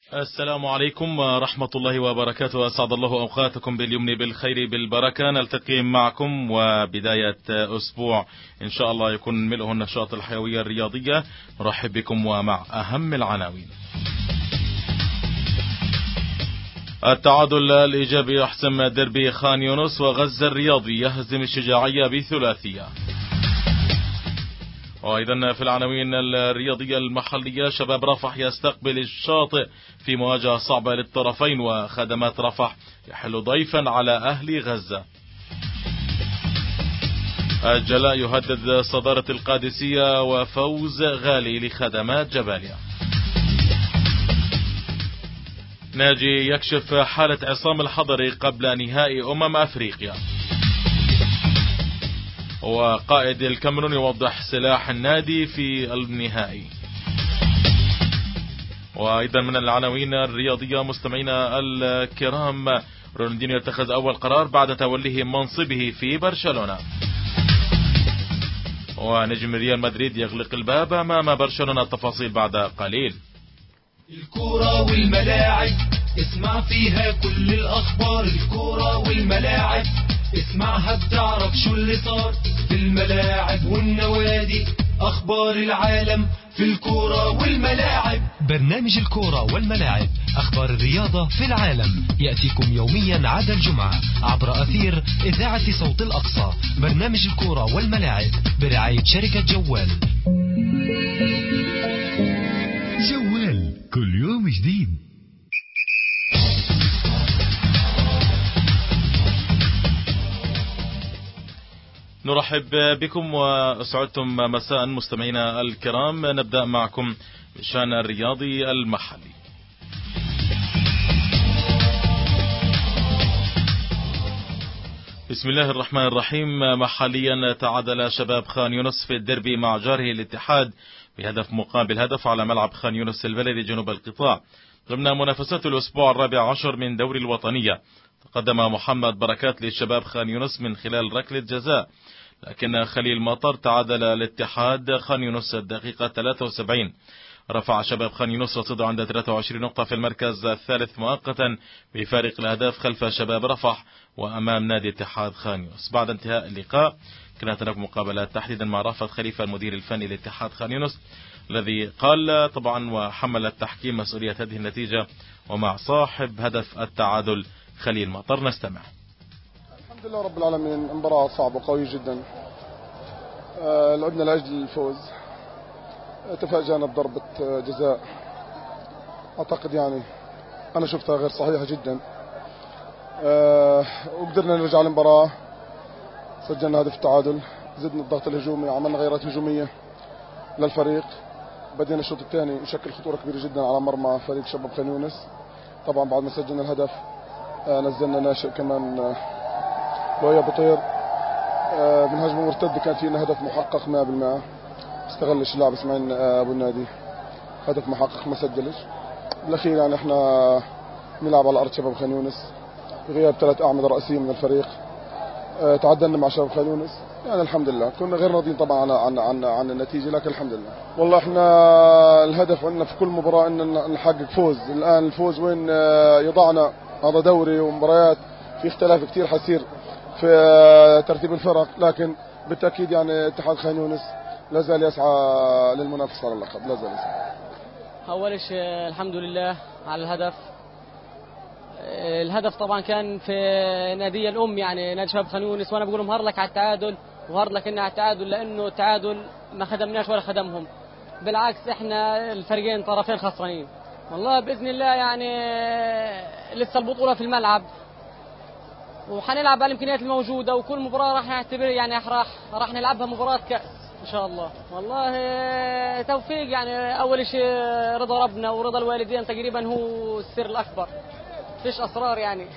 السلام عليكم ورحمة الله وبركاته. أسعد الله أوقاتكم باليمن بالخير بالبركة. نلتقي معكم وبداية أسبوع إن شاء الله يكون ملئه النشاط الحيوية الرياضية. نرحب بكم ومع أهم العناوين. التعادل الإيجابي يحسم ديربي خان يونس، وغزة الرياضي يهزم الشجاعية بثلاثية. وأيضا في العناوين الرياضية المحلية، شباب رفح يستقبل الشاطئ في مواجهة صعبة للطرفين، وخدمات رفح يحل ضيفا على أهل غزة. الجلاء يهدد صدارة القادسية، وفوز غالي لخدمات جباليا. ناجي يكشف حالة عصام الحضري قبل نهائي أفريقيا. وقائد الكاميرون يوضح سلاح النادي في النهائي. وأيضا من العناوين الرياضية مستمعينا الكرام، رونالدينيو يتخذ أول قرار بعد توليه منصبه في برشلونة. ونجم ريال مدريد يغلق الباب أمام برشلونة. التفاصيل بعد قليل. الكرة والملاعب اسمع فيها كل الأخبار. الكرة والملاعب اسمعها بتعرف شو اللي صار في الملاعب والنوادي. أخبار العالم في الكرة والملاعب. برنامج الكرة والملاعب، أخبار الرياضة في العالم، يأتيكم يوميا عدا الجمعة عبر أثير إذاعة صوت الأقصى. برنامج الكرة والملاعب برعاية شركة جوال. جوال كل يوم جديد. نرحب بكم وأسعدتم مساء مستمعينا الكرام. نبدأ معكم بالشأن الرياضي المحلي. بسم الله الرحمن الرحيم. محليا تعادل شباب خان يونس في الديربي مع جاره الاتحاد بهدف مقابل هدف على ملعب خان يونس البلدي جنوب القطاع ضمن منافسات الأسبوع 14 من دوري الوطنية. تقدم محمد بركات للشباب خان يونس من خلال ركلة جزاء، لكن خليل مطر تعادل الاتحاد خان يونس الدقيقة 73. رفع شباب خان يونس رصيده عند 23 نقطة في المركز الثالث مؤقتا بفارق الأهداف خلف شباب رفح وأمام نادي اتحاد خان يونس. بعد انتهاء اللقاء كانت هناك مقابلات تحديدا مع رافت خليفة المدير الفني لاتحاد خان يونس، الذي قال طبعا وحمل التحكيم مسؤولية هذه النتيجة، ومع صاحب هدف التعادل خليل مطر. نستمع. الحمد لله رب العالمين، مباراة صعبة وقوية جدا. لعبنا لأجل الفوز، تفاجأنا بضربة جزاء أعتقد يعني أنا شفتها غير صحيحة جدا. وقدرنا نرجع المباراة، سجلنا هدف التعادل، زدنا الضغط الهجومي، عملنا غيرات هجومية للفريق. بدينا الشوط الثاني نشكل خطورة كبيرة جدا على مرمى فريق شباب خان يونس. طبعا بعد ما سجلنا الهدف نزلنا ناشئ كمان لويا بطير من هجمة مرتدة، كان فينا هدف محقق 100%. استغلش اللاعب اسماعيل ابو النادي، هدف محقق ما سجلش. بالاخير يعني احنا نلعب على ارض شباب خان يونس بغياب 3 اعمدة رئيسيين من الفريق. تعادلنا مع شباب خان يونس، يعني الحمد لله. كنا غير راضيين طبعا عن النتيجة، لكن الحمد لله. والله احنا الهدف عندنا في كل مباراة ان نحقق فوز. الان الفوز وين يضعنا، هذا دوري ومباريات، في اختلاف كتير حيصير في ترتيب الفرق، لكن بالتأكيد يعني اتحاد خان يونس لا زال يسعى للمنافسة على اللقب، لا زال يسعى. أول شيء الحمد لله على الهدف. الهدف طبعا كان في نادي الأم، يعني نادي شباب خان يونس، وأنا بقول مهار لك على التعادل وهار لك إنه على التعادل، لأنه التعادل ما خدمناش ولا خدمهم، بالعكس إحنا الفريقين طرفين خسرانين. والله بإذن الله يعني لسه البطولة في الملعب، وحنلعب على الإمكانيات الموجودة، وكل مباراة راح نعتبر يعني راح نلعبها مباراة كأس إن شاء الله. والله توفيق، يعني أول شيء رضا ربنا ورضا الوالدين تقريبا هو السر الأكبر، فيش أسرار يعني.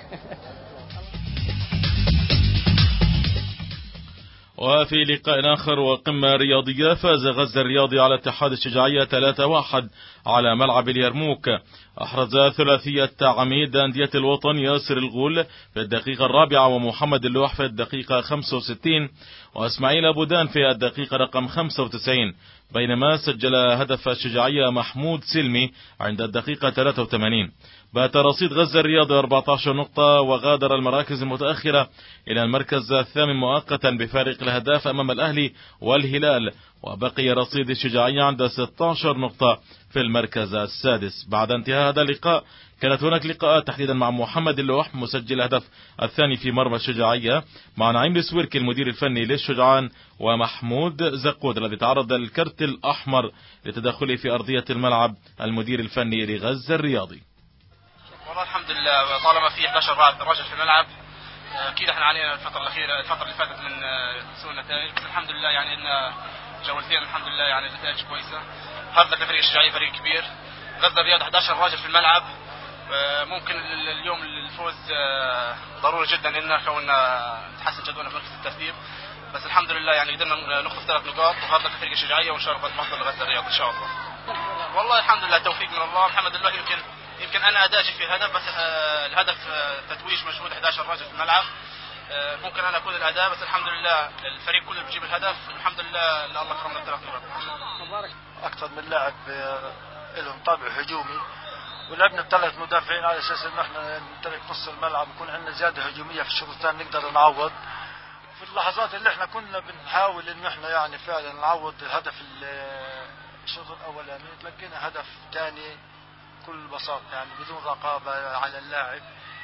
وفي لقاء آخر وقمة رياضية، فاز غزة الرياضي على اتحاد الشجاعية 3-1 على ملعب اليرموك. أحرز ثلاثية عميد أندية الوطن ياسر الغول في الدقيقة 4 ومحمد اللوح في الدقيقة 65 وإسماعيل أبو دان في الدقيقة رقم 95. بينما سجل هدف الشجاعية محمود سلمي عند الدقيقة 83. بات رصيد غزة الرياضي 14 نقطة، وغادر المراكز المتأخرة إلى المركز الثامن مؤقتا بفارق الأهداف أمام الأهلي والهلال، وبقي رصيد الشجاعية عند 16 نقطة في المركز السادس. بعد انتهاء هذا اللقاء كانت هناك لقاءات تحديدا مع محمد اللوح مسجل الهدف الثاني في مرمى الشجاعية، مع نعيم السويركي المدير الفني للشجعان، ومحمود زقود الذي تعرض للكرت الأحمر لتدخله في أرضية الملعب المدير الفني لغزة الرياضي. والله الحمد لله، طالما في 11 رجل في الملعب اكيد احنا علينا الفتره الاخيره الفتره اللي فاتت من سوء النتائج، بس الحمد لله يعني ان جولتين الحمد لله يعني النتائج كويسه. هارد لك فريق الشجاعيه فريق كبير، غزة الرياض 11 راجل في الملعب، ممكن اليوم الفوز ضروري جدا لنا كوننا نتحسن جدولنا في مركز الترتيب، بس الحمد لله يعني قدرنا نخطف 3 نقاط وهارد لك فريق الشجاعيه وان شاء الله نفضل لغزة الرياض ان شاء الله. والله الحمد لله توفيق من الله، محمد الله يمكن انا اداجي في هدف، بس الهدف تتويج مجهود 11 راجل في الملعب، ممكن انا اكون الاداء، بس الحمد لله الفريق كله بيجيب الهدف، الحمد لله الله كرمنا ب3 نقاط. اكثر من لاعب لهم طابع هجومي، ولعبنا ب3 مدافعين على اساس انه احنا نمتلك نص الملعب ويكون عندنا زياده هجوميه في الشوط الثاني نقدر نعوض. في اللحظات اللي احنا كنا بنحاول انه احنا يعني فعلا نعوض الهدف الشوط الاولاني، تلقينا هدف ثاني بكل بساطه يعني بدون رقابه على اللاعب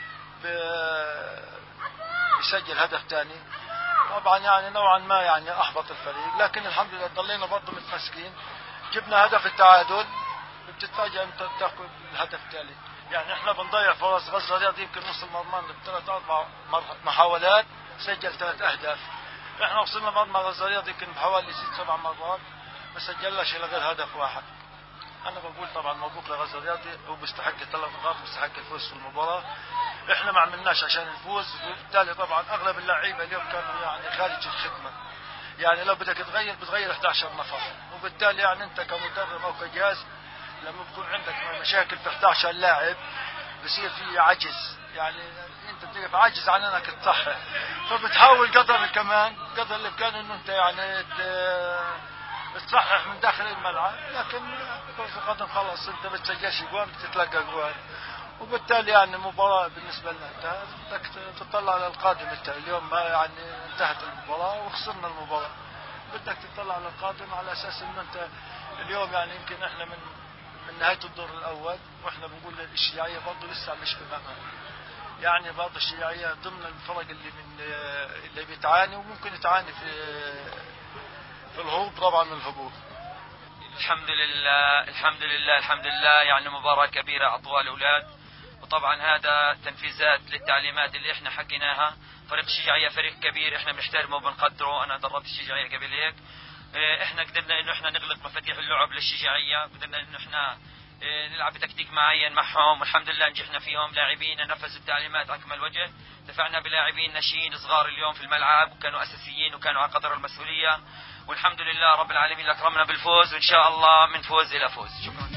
بيسجل هدف ثاني، طبعا يعني نوعا ما يعني احبط الفريق، لكن الحمد لله ضلينا برضه متمسكين، جبنا هدف التعادل، بتتفاجئ انت تاخذ الهدف الثالث. يعني احنا بنضيع فرص. غزة الرياضي يمكن نص المضمان ب3 4 محاولات سجل 3 اهداف، احنا وصلنا مرمى غزة الرياضي يمكن بحوالي 6 7 مرات ما سجلناش الا غير هدف واحد. انا بقول طبعا مبروك لغزة الرياضي، هو بيستحق 3 نقاط، بيستحق الفوز في المباراه، احنا ما عملناش عشان الفوز، وبالتالي طبعا اغلب اللعيبه اليوم كانوا يعني خارج الخدمه، يعني لو بدك بتغير 11 نفر، وبالتالي يعني انت كمدرب او كجهاز لما بكون عندك مشاكل في 11 لاعب بصير في عجز، يعني انت بتقف عاجز عن انك تصحح، فبتحاول قدر الامكان انه انت يعني تصحح من داخل الملعب، لكن كرة القدم خلاص انت بتسجلش جوان بتتلقى جوان، وبالتالي يعني المباراة بالنسبة لنا انتهت، بدك تطلع على القادم. انت اليوم ما يعني انتهت المباراة وخسرنا المباراة، بدك تطلع على القادم على اساس انه انت اليوم يعني يمكن احنا من نهاية الدور الاول واحنا بنقول الشجاعية برضه لسه مش بمعنى، يعني برضه الشجاعية ضمن الفرق اللي بتعاني وممكن تعاني في الهروب طبعا من الهبوط. الحمد لله يعني مباراة كبيرة أطوال الأولاد، وطبعا هذا تنفيذات للتعليمات اللي احنا حكيناها. فريق الشجاعية فريق كبير احنا بنحترمه وبنقدره، انا دربت الشجاعية قبل هيك، احنا قدرنا انه احنا نغلق مفاتيح اللعب للشجاعية، قدرنا انه احنا نلعب بتكتيك معين معهم، والحمد لله نجحنا فيهم. لاعبين نفذوا التعليمات على اكمل وجه، دفعنا بلاعبين ناشئين صغار اليوم في الملعب وكانوا اساسيين وكانوا على قدر المسؤولية، والحمد لله رب العالمين اكرمنا بالفوز، وان شاء الله من فوز الى فوز. شكرا.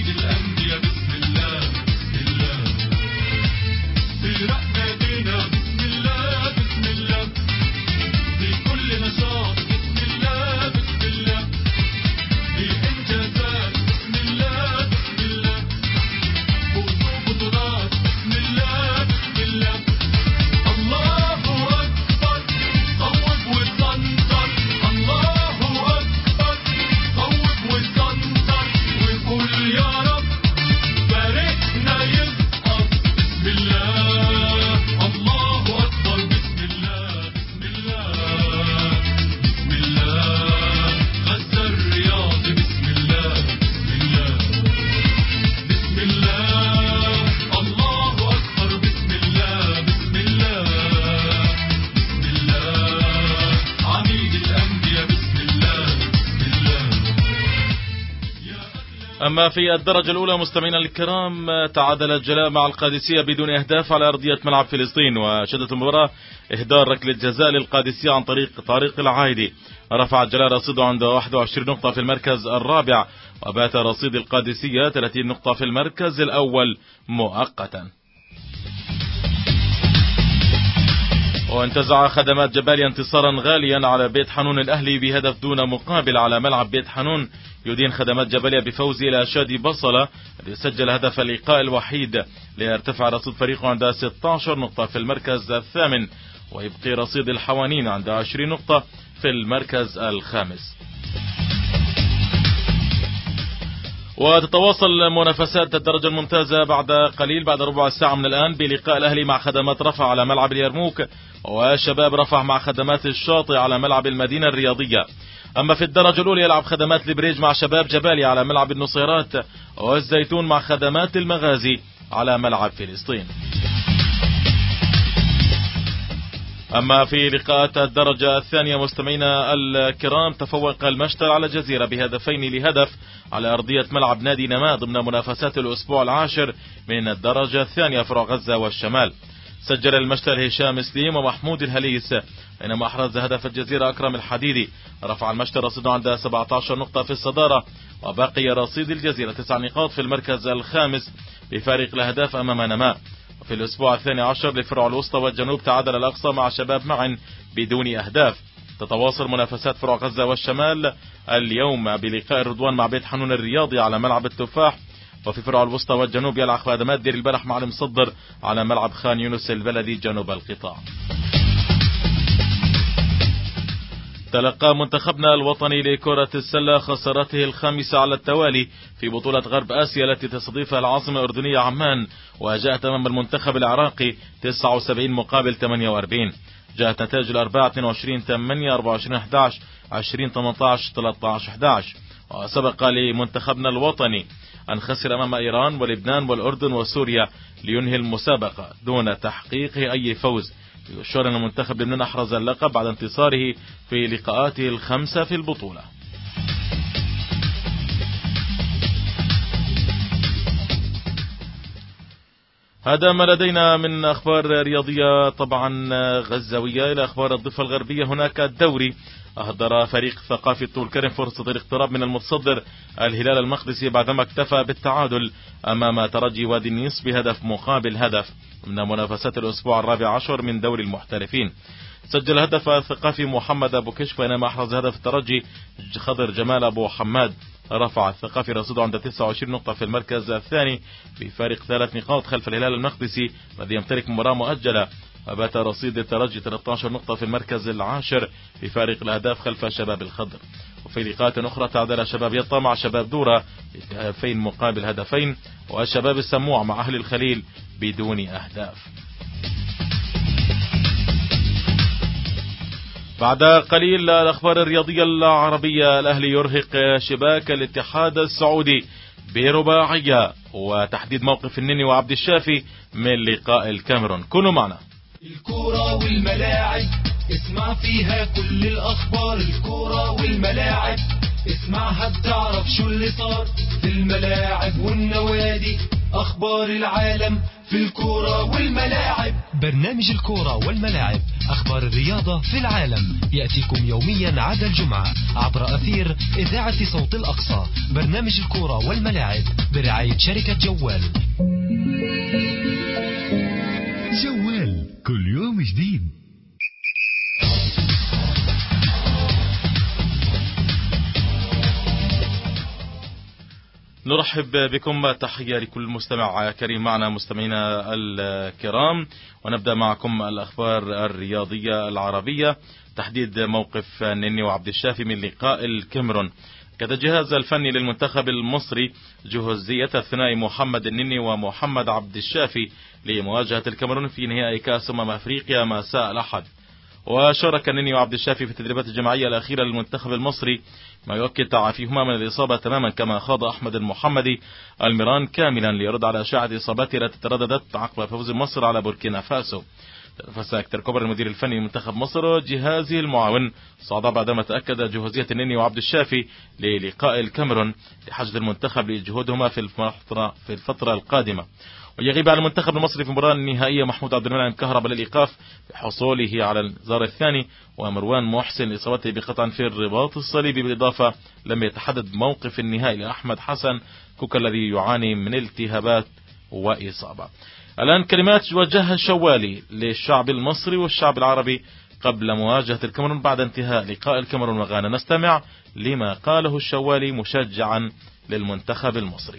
بسم الله أما في الدرجة الأولى مستمعينا الكرام، تعادل الجلاء مع القادسية بدون أهداف على أرضية ملعب فلسطين، وشهدت المباراة إهدار ركلة جزاء للقادسية عن طريق طارق العايدي. رفع الجلاء رصيده عند 21 نقطة في المركز الرابع، وبات رصيد القادسية 30 نقطة في المركز الأول مؤقتا. وانتزع خدمات جباليا انتصارا غاليا على بيت حانون الأهلي بهدف دون مقابل على ملعب بيت حانون. يدين خدمات جباليا بفوزه إلى شادي بصلة الذي سجل هدف اللقاء الوحيد، ليرتفع رصيد فريقه عند 16 نقطة في المركز الثامن، ويبقي رصيد الحوانين عند 20 نقطة في المركز الخامس. وتتواصل منافسات الدرجة الممتازة بعد قليل، بعد ربع ساعة من الآن، بلقاء الأهلي مع خدمات رفح على ملعب اليرموك، وشباب رفح مع خدمات الشاطئ على ملعب المدينة الرياضية. أما في الدرجة الأولى يلعب خدمات البريج مع شباب جبالي على ملعب النصيرات، والزيتون مع خدمات المغازي على ملعب فلسطين. أما في لقاءات الدرجة الثانية مستمعينا الكرام، تفوق المشتل على جزيرة بهدفين لهدف على أرضية ملعب نادي نماء ضمن منافسات الأسبوع العاشر من الدرجة الثانية فرع غزة والشمال. سجل المشتل هشام سليم ومحمود الهليس، بينما أحرز هدف الجزيرة أكرم الحديدي. رفع المشتل رصيده عند 17 نقطة في الصدارة، وبقي رصيد الجزيرة 9 نقاط في المركز الخامس بفارق الأهداف أمام نماء. وفي الأسبوع الثاني عشر لفرع الوسطى والجنوب تعادل الأقصى مع شباب معا بدون أهداف. تتواصل منافسات فرع غزة والشمال اليوم بلقاء الرضوان مع بيت حانون الرياضي على ملعب التفاح. وفي فرع الوسطى والجنوب يلعب خدمات دير البلح مع المصدر على ملعب خان يونس البلدي جنوب القطاع. تلقى منتخبنا الوطني لكرة السلة خسارته الخامسة على التوالي في بطولة غرب آسيا التي تستضيفها العاصمة الأردنية عمان، وجاءت أمام المنتخب العراقي 79 مقابل 48. جاءت نتائج الأربعة 22-8 24-11 20-18 13-11. وسبق لمنتخبنا الوطني أن خسر أمام إيران ولبنان والأردن وسوريا لينهي المسابقة دون تحقيق أي فوز. يشار أن المنتخب لبنان أحرز اللقب بعد انتصاره في لقاءاته الخمسة في البطولة. هذا ما لدينا من أخبار رياضية طبعا غزاوية. إلى أخبار الضفة الغربية، هناك الدوري أهدر فريق ثقافي طول كرم فرصة الاقتراب من المتصدر الهلال المقدسي بعدما اكتفى بالتعادل أمام ترجي وادي النيس بهدف مقابل هدف من منافسات الأسبوع الرابع عشر من دوري المحترفين. سجل هدف الثقافي محمد أبو كشف، بينما أحرز هدف الترجي خضر جمال أبو حماد. رفع الثقافي رصيده عند 29 نقطة في المركز الثاني بفارق 3 نقاط خلف الهلال المقدسي الذي يمتلك مباراة مؤجلة. وبات رصيد الترجي 13 نقطة في المركز العاشر بفارق الأهداف خلف شباب الخضر. وفي لقاءات أخرى تعادل شباب يطا مع شباب دورة بهدفين مقابل هدفين، والشباب السموع مع أهل الخليل بدون أهداف. بعد قليل الأخبار الرياضية العربية، الأهلي يرهق شباك الاتحاد السعودي برباعية، وتحديد موقف النني وعبد الشافي من لقاء الكاميرون. كونوا معنا. الكرة والملاعب اسمع فيها كل الأخبار، الكرة والملاعب اسمعها بتعرف شو اللي صار في الملاعب والنوادي، أخبار العالم في الكرة والملاعب. برنامج الكرة والملاعب، أخبار الرياضة في العالم، يأتيكم يوميا عدا الجمعة عبر أثير إذاعة صوت الأقصى. برنامج الكرة والملاعب برعاية شركة جوال. جوال كل يوم جديد. نرحب بكم، تحية لكل مستمع كريم معنا مستمعينا الكرام، ونبدأ معكم الأخبار الرياضية العربية. تحديد موقف النني وعبد الشافي من لقاء الكاميرون. كذا الجهاز الفني للمنتخب المصري جهوزية الثنائي محمد النني ومحمد عبد الشافي لمواجهة الكاميرون في نهائي كأس أفريقيا مساء الأحد. وشارك النني وعبد الشافي في التدريبات الجماعية الأخيرة للمنتخب المصري، ما يؤكد تعافيهما من الإصابة تماما، كما خاض أحمد المحمدي الميران كاملا ليرد على أشعة إصابته التي ترددت عقب فوز مصر على بوركينا فاسو. تنفس هكتور كوبر المدير الفني لمنتخب مصر جهازه المعاون صعد بعدما تأكد جهوزية النني وعبد الشافي للقاء الكاميرون لحشد المنتخب لجهودهما في الفترة القادمة. ويغيب على المنتخب المصري في المباراة النهائية محمود عبد المنعم كهربا للإيقاف بحصوله على الإنذار الثاني، ومروان محسن لإصابته بقطع في الرباط الصليبي. بالإضافة لم يتحدد موقف النهائي لأحمد حسن كوكا الذي يعاني من التهابات وإصابة. الآن كلمات وجهها الشوالي للشعب المصري والشعب العربي قبل مواجهة الكاميرون بعد انتهاء لقاء الكاميرون وغانا. نستمع لما قاله الشوالي مشجعا للمنتخب المصري.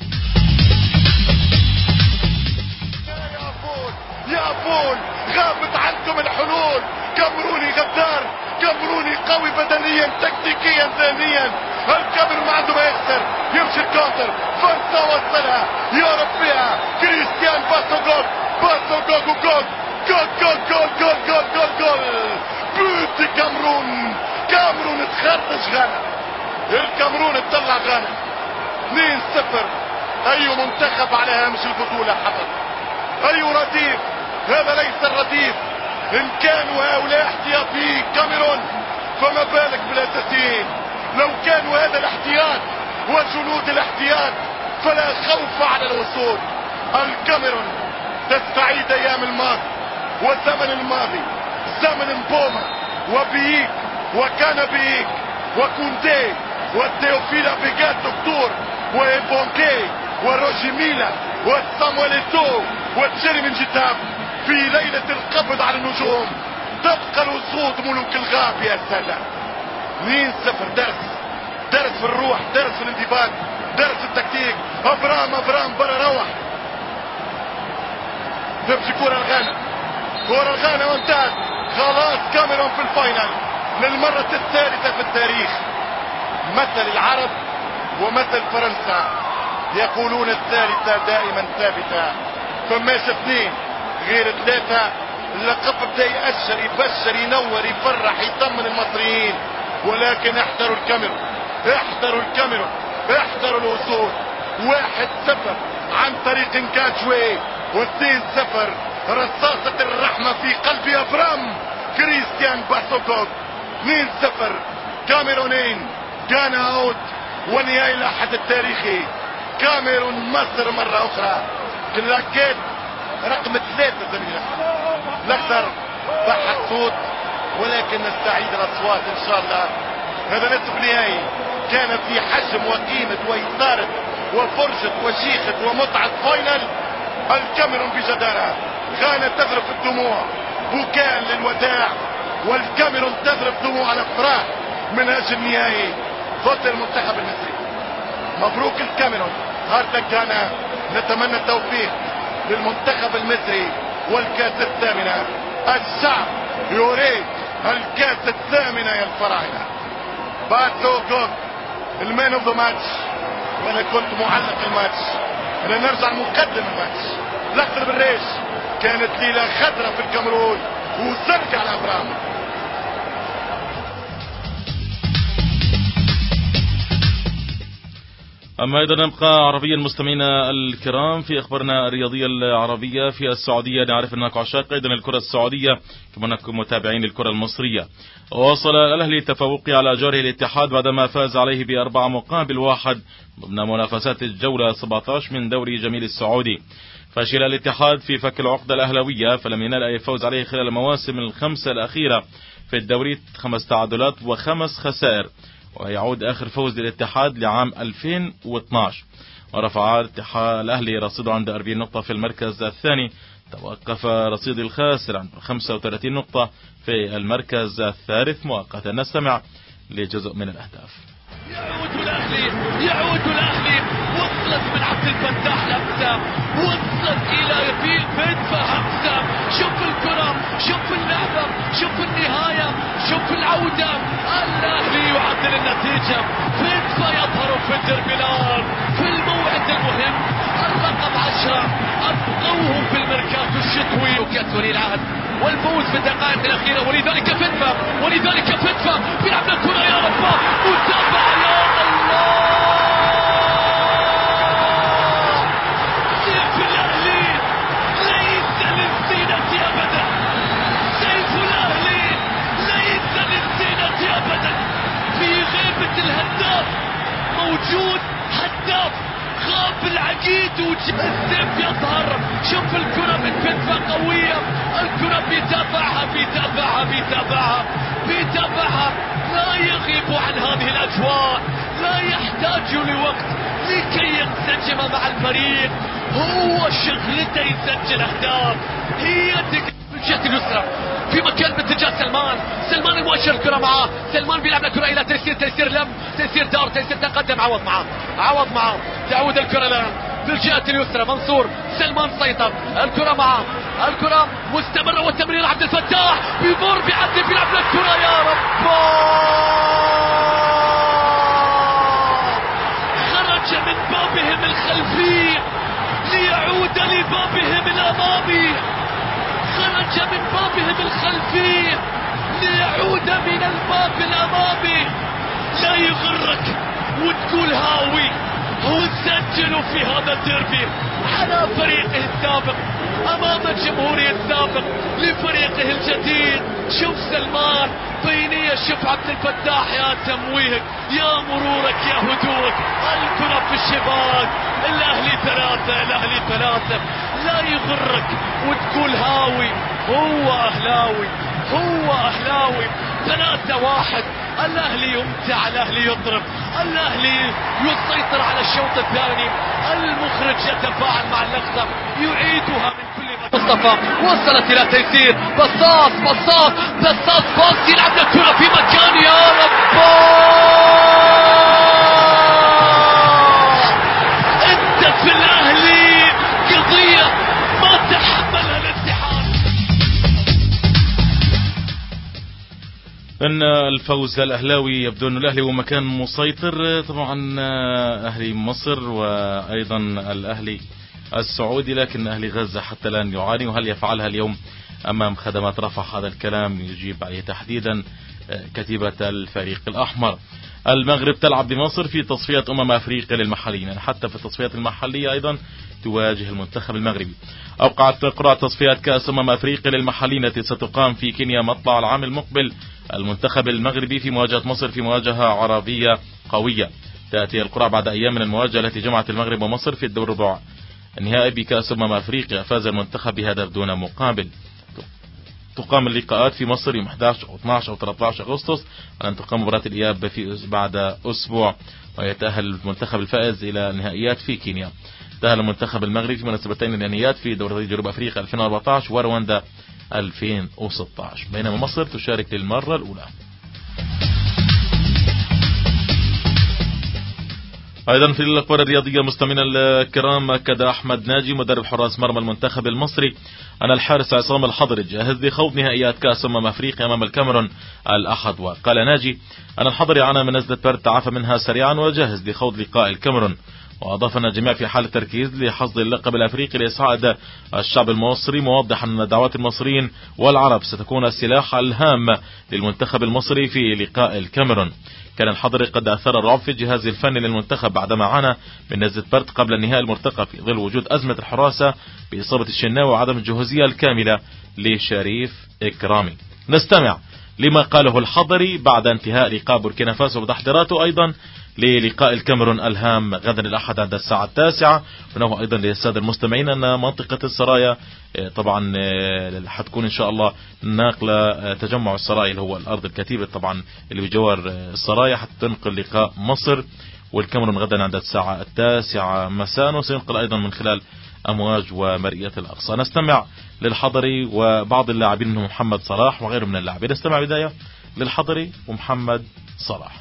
يا بول غابت عنكم الحلول. كاميروني غدار، كاميروني قوي بدنيا تكتيكيا ذهنيا. الكاميرون ما عنده ما يخسر، يمشي الكونتر فرصة وصلها يا ربيها كريستيان باسوغوك باسوغوك وجول جول جول جول جول جول جول جول بوت كاميرون. كاميرون تخرج غانا، الكاميرون تطلع غانا 2-0. اي منتخب على هامش البطولة حفظ، اي رديف، هذا ليس الرديف. ان كانوا هؤلاء احتياطي كاميرون فما بالك بالاساسيين. لو كانوا هذا الاحتياط وجنود الاحتياط فلا خوف على الوصول. الكاميرون تستعيد ايام الماضي وزمن الماضي، زمن مبوما وبييك وكان بييك وكوندي وتيوفيلا بيجات دكتور وإيبونكي وروجي ميلا وسامويل إيتو وتشيري من جتاب. في ليلة القبض على النجوم تبقى الوصول ملوك الغاب يا سادة. 2-0. درس في الروح، درس في الانضباط، درس في التكتيك. ابرام برا روح. تمشي كرة الغانا وانتهت. خلاص كاميرون في الفاينل للمرة الثالثة في التاريخ. مثل العرب ومثل فرنسا يقولون الثالثة دائما ثابتة. فماش 2 غير 3. اللقب بدا يأشر يبشر ينور يفرح يطمن المصريين. ولكن احذروا الكاميرون، احذروا الكاميرون، احذروا الوصول. 1-0 عن طريق انكاتشوي، و2-0 رصاصة الرحمة في قلب ابرام كريستيان باسوغوك. 2-0 كاميرونين غانا اوت. ونهاية الاحد التاريخي كاميرون مصر مرة اخرى. كلاكيت رقم 3 زميلي الاخضر بحث صوت، ولكن نستعيد الاصوات ان شاء الله. هذا نصف نهائي كان في حجم وقيمة وإثارة وفرجة وشيخة ومتعة فاينل. الكاميرون بجدارة، غانا تذرف الدموع بكاء للوداع، والكاميرون تذرف دموع الافراح من اجل النهائي ضد المنتخب المصري. مبروك الكاميرون، هارد لك غانا. نتمنى التوفيق للمنتخب المصري والكاس الثامنة. الشعب يريد الكاس الثامنة يا الفراعنة. باسوغوك المان اوف ذا ماتش، وانا كنت معلق الماتش. انا نرجع مقدم الماتش. الاخضر بالريش كانت ليلة خضرة في الكاميرون وزرق على ابرام. أما أيضا نبقى عربيا مستمعينا الكرام في أخبارنا الرياضية العربية. في السعودية نعرف أنك عشاق أيضا الكرة السعودية كما أنكم متابعين الكرة المصرية. وصل الأهلي تفوقي على جاره الاتحاد بعدما فاز عليه ب4-1 ضمن منافسات الجولة 17 من دوري جميل السعودي. فشل الاتحاد في فك العقدة الأهلوية، فلم ينال أي فوز عليه خلال المواسم الخمسة الأخيرة في الدوري، 5 تعادلات و5 خسائر، ويعود آخر فوز للاتحاد لعام 2012. ورفع الأهلي رصيده عند 40 نقطة في المركز الثاني. توقف رصيد الخاسر عند 35 نقطة في المركز الثالث مؤقتا. نستمع لجزء من الأهداف. يعود الأهلي. وصلت من عبد الفتاح لمسة، وصلت إلى يبيل فدفة همسة. شوف الكرة، شوف اللعبة، شوف النهاية، شوف العودة. الأهلي يعدل النتيجة. فدفة يظهر في الدربلان في الموعد المهم. الرقم 10 أبقوه في الميركاتو الشتوي وكأس ولي العهد والفوز في الدقائق الأخيرة. ولذلك فدفة بيلعب الكرة يا رب. متابعة يا الله. سيف الأهلي ليس للزينة أبدا. يجوا لي وقت لكي ينسجم مع الفريق. هو شغلته يسجل اهداف. هي الجهة اليسرى في مكان باتجاه سلمان المؤشر الكرة معاه. سلمان بيلعب الكرة الى تيسير لم تيسير دار تيسير تقدم عوض معاه تعود الكرة الان في الجهة اليسرى. منصور سلمان سيطر الكرة معاه. الكرة مستمرة والتمرير عبد الفتاح بيمر بيعدي بيلعب الكرة. يا رب خرج من بابهم الخلفي ليعود لبابهم الامامي. خرج من بابهم الخلفي ليعود من الباب الامامي. لا يغرك وتقول هاوي. هو سجل في هذا الديربي على فريقه السابق امام الجمهورية السابق لفريقه الجديد. شوف سلمان بينية، شوف عبد الفتاح يا تمويهك يا مرورك يا هدوءك. الكرة في الشباك. الاهلي ثلاثة. لا يغرك وتقول هاوي. هو اهلاوي 3-1. الاهلي يمتع، الاهلي يضرب، الاهلي يسيطر على الشوط الثاني. المخرج يتفاعل مع اللقطة يعيدها من كل مكان. مصطفى وصلت الى تيسير. بصاص باص يلعب الكرة في مكان. يا رب انت في الاهلي قضية ما تحملها الاتحاد. ان الفوز الاهلاوي يبدو ان الاهلي هو مكان مسيطر. طبعا اهلي مصر وايضا الاهلي السعودي، لكن اهلي غزة حتى الان يعاني. وهل يفعلها اليوم امام خدمات رفح؟ هذا الكلام يجيب عليه تحديدا كتيبة الفريق الاحمر. المغرب تلعب بمصر في تصفيات افريقيا للمحليين، يعني حتى في التصفيات المحلية ايضا تواجه المنتخب المغربي. اوقعت قرعة تصفيات كأس افريقيا للمحليين التي ستقام في كينيا مطلع العام المقبل المنتخب المغربي في مواجهة مصر في مواجهة عربية قوية. تأتي القرعة بعد أيام من المواجهة التي جمعت المغرب ومصر في الدور الربع النهائي بكأس أفريقيا. فاز المنتخب بهدف دون مقابل. تقام اللقاءات في مصر يوم 11 أو 12 أو 13 أغسطس، أن تقام مباراة الإياب بعد أسبوع، ويتأهل المنتخب الفائز إلى النهائيات في كينيا. تأهل المنتخب المغربي في مناسبتين النهائيات في دوري جنوب أفريقيا 2014 ورواندا 2016، بينما مصر تشارك للمرة الأولى. ايضا في الاخبار الرياضيه مستمعينا الكرام، اكد احمد ناجي مدرب حراس مرمى المنتخب المصري ان الحارس عصام الحضري جاهز لخوض نهائيات كاس افريقيا امام الكاميرون الاحد. وقال ناجي ان الحضري عانى من نزله برد تعافى منها سريعا وجاهز لخوض لقاء الكاميرون. واضاف ان الجميع في حاله تركيز لحصد اللقب الافريقي لاسعاد الشعب المصري، موضحا ان دعوات المصريين والعرب ستكون السلاح الهام للمنتخب المصري في لقاء الكاميرون. كان الحضري قد أثار الرعب في الجهاز الفني للمنتخب بعدما عانى من نزلة برد قبل النهائي المرتقب في ظل وجود أزمة الحراسة بإصابة الشناوي وعدم الجهوزية الكاملة لشريف إكرامي. نستمع لما قاله الحضري بعد انتهاء لقاء بوركينا فاسو وتحضيراته أيضا للقاء الكاميرون الهام غدا الأحد عند الساعة 9. ونوه أيضا للسادة المستمعين أن منطقة السرايا طبعا حتكون إن شاء الله ناقلة تجمع السرايا اللي هو الأرض الكتيبة طبعا اللي بجوار السرايا حتنقل لقاء مصر والكاميرون غدا عند الساعة 9 مساء، وسينقل أيضا من خلال أمواج ومرئية الأقصى. نستمع للحضري وبعض اللاعبين منهم محمد صلاح وغيره من اللاعبين. نستمع بداية للحضري ومحمد صلاح.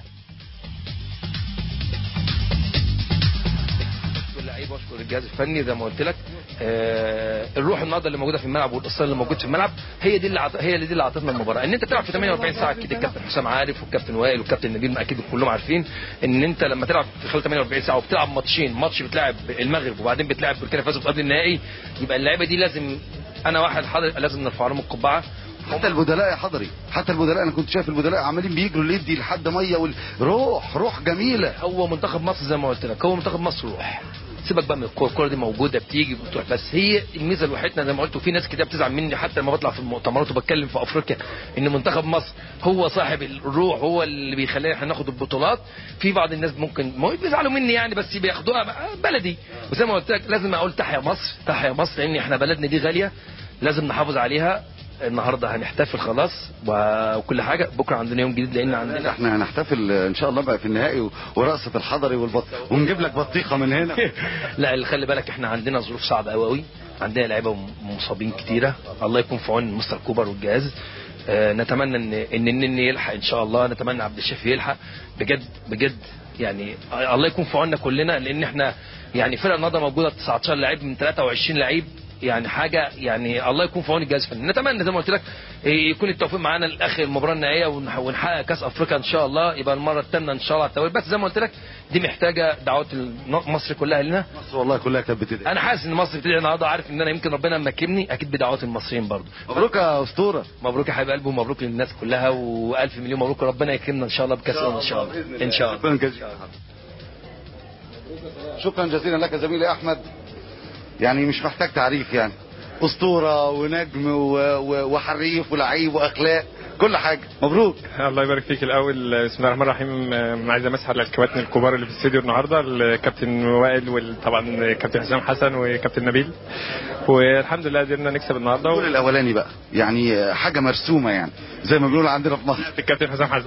بشكر الجهاز الفني زي ما قلت لك. الروح النهارده اللي موجوده في الملعب والاصرار اللي موجود في الملعب هي دي اللي عطتنا المباراه. ان انت تلعب في 48 ساعه، اكيد الكابتن حسام عارف والكابتن وائل والكابتن نبيل اكيد كلهم عارفين ان انت لما تلعب في خلال 48 ساعه وبتلعب ماتشين، ماتش بتلعب المغرب وبعدين بتلعب بوركينا فاسو في قبل النهائي، يبقى اللعيبه دي لازم انا واحد حاضر لازم نرفع لهم القبعه. حتى البدلاء يا حضري، حتى البدلاء انا كنت شايف البدلاء عمالين بيجروا ليدي لحد ميه روح جميله. هو منتخب مصر زي ما قلت لك، هو منتخب مصر روح. سيبك بقى من الكوره دي موجوده بتيجي بتروح، بس هي الميزه الوحيده زي ما قلت. وفي ناس كده بتزعل مني حتى لما بطلع في المؤتمرات وبتكلم في افريقيا ان منتخب مصر هو صاحب الروح، هو اللي بيخلينا احنا ناخد البطولات. في بعض الناس ممكن بيزعلوا مني يعني، بس بياخدوها بلدي. وزي ما قلت لك لازم اقول تحيا مصر، تحيا مصر، لان احنا بلدنا دي غاليه لازم نحافظ عليها. النهارده هنحتفل خلاص وكل حاجه، بكره عندنا يوم جديد لان عندنا احنا هنحتفل ان شاء الله بقى في النهائي ورقصه الحضري ونجيب لك بطيخه من هنا. لا اللي خلي بالك احنا عندنا ظروف صعبه قوي، عندنا لعيبه مصابين كتيره، الله يكون في عون مستر كوبر والجهاز. نتمنى ان النني يلحق ان شاء الله، نتمنى عبد الشافي يلحق بجد بجد، يعني الله يكون في عوننا كلنا، لان احنا يعني فرقه النهارده موجوده 19 لعيب من 23 لعيب، يعني حاجه يعني الله يكون في عون الجهاز الفني. نتمنى زي ما قلت لك يكون التوفيق معانا لاخر المباراه النهائيه ونحقق كاس افريقيا ان شاء الله، يبقى المره الثامنه ان شاء الله على التوالي. بس زي ما قلت لك دي محتاجه دعوات مصر كلها لنا. مصر والله كلها كانت بتدعي. انا حاسس ان مصر بتدعي النهارده، عارف ان انا يمكن ربنا مكنني اكيد بدعوات المصريين برضو. مبروك يا اسطوره، مبروك يا حبيب قلبي، ومبروك للناس كلها، والف مليون مبروك، ربنا يكرمنا ان شاء الله بكاس ان شاء الله ان شاء الله. شكرا جزيلا لك زميلي احمد، يعني مش محتاج تعريف، يعني اسطوره ونجم وحريف ولعيب واخلاق كل حاجه. مبروك. الله يبارك فيك. الاول بسم الله الرحمن الرحيم، عايز امسح على الكباتن الكبار اللي في الاستوديو النهارده، الكابتن وائل وطبعا كابتن حسام حسن وكابتن نبيل، والحمد لله قدرنا نكسب النهارده. الجول الاولاني بقى يعني حاجه مرسومه، يعني زي ما بيقولوا عندنا في مصر الكابتن حسام حسن.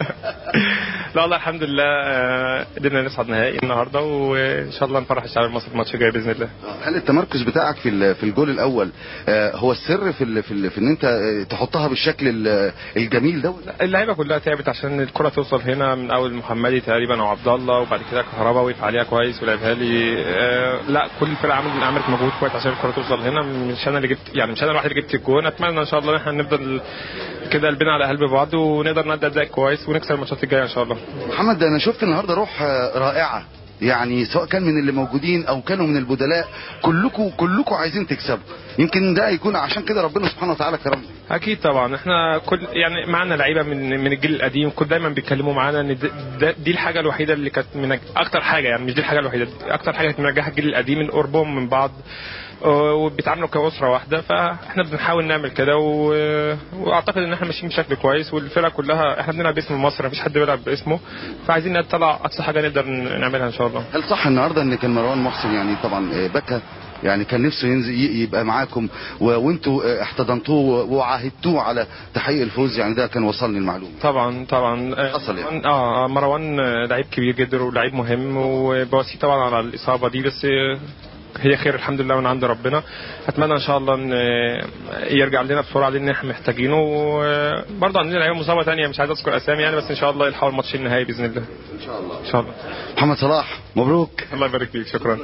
لا والله الحمد لله قدرنا نصعد نهائي النهارده، وان شاء الله نفرح الشعب المصري في الماتش الجاي باذن الله. هل التمركز بتاعك في الجول الاول هو السر في ان انت تحطها بالشكل الجميل ده؟ اللعيبه كلها تعبت عشان الكره توصل هنا، من اول محمدي تقريبا او عبد الله، وبعد كده كهربا وقف عليها كويس ولعبها لي. لا كل الفرقه عملت مجهود كويس عشان الكره توصل هنا، مش انا اللي جبت، يعني مش انا الواحد اللي جبت الجون. اتمنى ان شاء الله ان احنا نفضل كده قلبنا على قلب بعض، ونقدر نأدي اداء كويس ونكسب الماتشات الجايه ان شاء الله. محمد انا شفت النهارده روح رائعه، يعني سواء كان من اللي موجودين او كانوا من البدلاء، كلكم عايزين تكسبوا. يمكن ده يكون عشان كده ربنا سبحانه وتعالى كرمنا. اكيد طبعا، احنا يعني معانا لعيبه من الجيل القديم، كل دايما بيتكلموا معانا ان دي الحاجه الوحيده اللي كانت من اكتر حاجه، يعني مش دي الحاجه الوحيده، اكتر حاجه كانت منجحه الجيل القديم، من قربهم من بعض وبيتعاملوا كأسرة واحدة. فاحنا بنحاول نعمل كده واعتقد ان احنا ماشيين بشكل كويس، والفرقه كلها احنا بنلعب باسم مصر، مفيش حد بيلعب باسمه، فعايزين نطلع اقصى حاجه نقدر نعملها ان شاء الله. هل صح النهارده ان كان مروان محسن يعني طبعا بكى، يعني كان نفسه ينزل يبقى معاكم وانتوا احتضنتوه وعاهدتوه على تحقيق الفوز، يعني ده كان وصلني المعلومه؟ طبعا حصل يعني. مروان لعيب كبير جدا ولعيب مهم، وبواسيه طبعا على الاصابه دي، بس هي خير الحمد لله من عند ربنا. اتمنى ان شاء الله ان يرجع لنا بسرعه لان احنا محتاجينه، وبرضه عندنا لعيبه مصابه ثانيه مش عايز اذكر اسامي يعني، بس ان شاء الله يلحقوا الماتش النهائي باذن الله ان شاء الله. ان شاء الله. محمد صلاح مبروك. الله يبارك فيك. شكرا.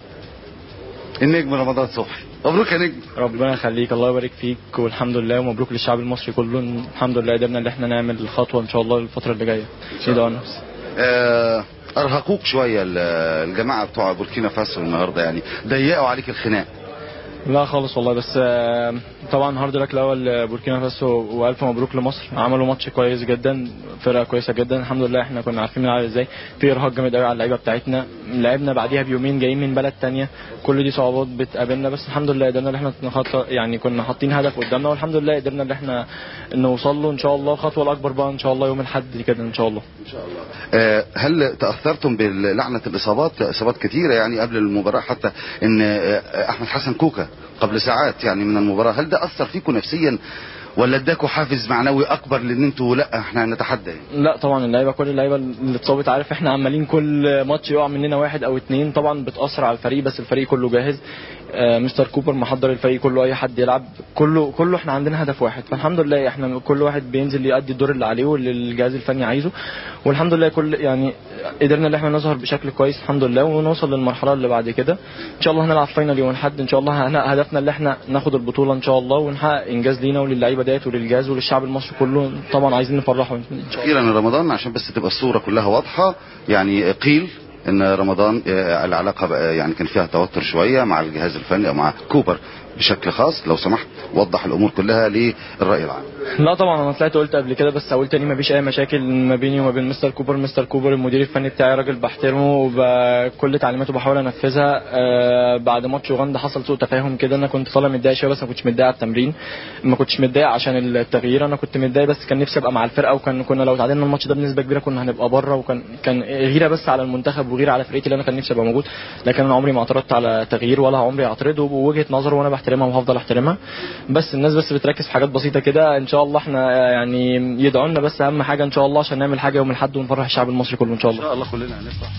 النجم رمضان صبحي مبروك يا نجم. ربنا يخليك، الله يبارك فيك، والحمد لله ومبروك للشعب المصري كله. الحمد لله قدرنا ان احنا نعمل الخطوه ان شاء الله الفتره اللي جايه. ارهقوك شويه الجماعه بتوع بوركينا فاسو النهارده، يعني ضيقوا عليك الخناق؟ لا خالص والله، بس طبعا هارد لك الاول بوركينا فاسو، والف مبروك لمصر. عملوا ماتش كويس جدا، فرقه كويسه جدا الحمد لله. احنا كنا عارفين نلعب ازاي، في ارهاق جامد قوي على اللعيبه بتاعتنا، لعبنا بعديها بيومين جايين من بلد تانية، كل دي صعوبات بتقابلنا، بس الحمد لله قدرنا ان احنا يعني كنا حاطين هدف قدامنا، والحمد لله قدرنا ان احنا نوصل له ان شاء الله. الخطوه الاكبر بقى ان شاء الله يوم الاحد كده ان شاء الله. ان شاء الله. هل تاثرتم بلعنه الاصابات؟ اصابات كتيره يعني قبل المباراه، حتى ان احمد حسن كوكا قبل ساعات يعني من المباراه، هل ده اثر فيكم نفسيا ولا اداكوا حافز معنوي اكبر لان انتوا لا احنا هنتحدى يعني؟ لا طبعا اللعيبه، كل اللعيبه اللي اتصابت، عارف احنا عمالين كل ماتش يقع مننا واحد او اتنين، طبعا بتاثر على الفريق، بس الفريق كله جاهز. مستر كوبر محضر الفريق كله، اي حد يلعب، كله احنا عندنا هدف واحد، فالحمد لله احنا كل واحد بينزل يؤدي الدور اللي عليه واللي الجهاز الفني عايزه، والحمد لله كل يعني قدرنا ان احنا نظهر بشكل كويس الحمد لله، ونوصل للمرحله اللي بعد كده ان شاء الله. هنلعب فاينل يوم الاحد ان شاء الله، هدفنا اللي احنا ناخد البطوله ان شاء الله، ونحقق انجاز لينا وللعيبه ديت وللجهاز وللشعب المصري كله، طبعا عايزين نفرحهم ان شاء الله. اخيرا رمضان، عشان بس تبقى الصوره كلها واضحه، يعني قيل ان رمضان العلاقه يعني كان فيها توتر شويه مع الجهاز الفني او مع كوبر بشكل خاص، لو سمحت وضح الامور كلها للراي العام. لا طبعا انا طلعت قلت قبل كده، بس اقول تاني مفيش اي مشاكل ما بيني وما بين مستر كوبر. مستر كوبر المدير الفني بتاعي، راجل بحترمه وبكل تعليماته بحاول انفذها. بعد ماتش اوغندا حصل سوء تفاهم كده، انا كنت طالع متضايق شويه، بس ما كنتش متضايق على التمرين، ما كنتش متضايق عشان التغيير، انا كنت متضايق بس كان نفسي ابقى مع الفرقه، كنا لو تعادلنا الماتش ده بنسبه كبيره كنا هنبقى بره، وكان غيره بس على المنتخب وغيره على فرقتي اللي انا كان نفسي ابقى موجود، لكن انا عمري ما اعترضت على تغيير ولا عمري اعترض، وبوجهه نظر وانا بحترم احترمها وهفضل احترمها، بس الناس بس بتركز في حاجات بسيطه كده. ان شاء الله احنا يعني يدعوا لنا بس اهم حاجه ان شاء الله عشان نعمل حاجه يوم الاحد ونفرح الشعب المصري كله ان شاء الله. ان شاء الله كلنا هنفرح.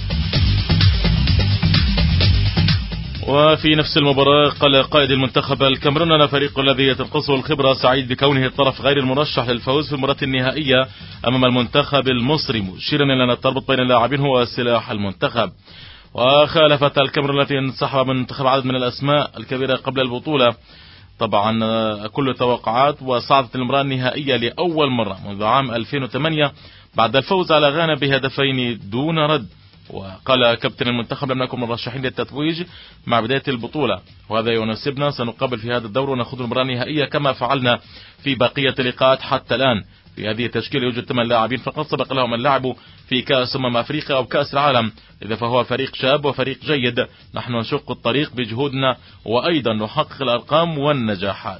وفي نفس المباراة قال قائد المنتخب الكاميروني أن فريق الذي تنقصه الخبرة سعيد بكونه الطرف غير المرشح للفوز في المباراة النهائية أمام المنتخب المصري، مشيرا إلى أن التربط بين اللاعبين هو سلاح المنتخب. وخالفت الكاميرون التي انسحب من منتخب عدد من الأسماء الكبيرة قبل البطولة طبعا كل التوقعات، وصعدت المباراة النهائية لأول مرة منذ عام 2008 بعد الفوز على غانا بهدفين دون رد. وقال كابتن المنتخب لم نكن مرشحين للتتويج مع بداية البطولة، وهذا يناسبنا، سنقابل في هذا الدور ونخوض المباراة النهائية كما فعلنا في بقية اللقاءات حتى الآن. في هذه التشكيلة يوجد 8 لاعبين فقط سبق لهم أن لعبوا في كأس أفريقيا أو كأس العالم، إذا فهو فريق شاب وفريق جيد. نحن نشق الطريق بجهودنا وأيضا نحقق الأرقام والنجاحات.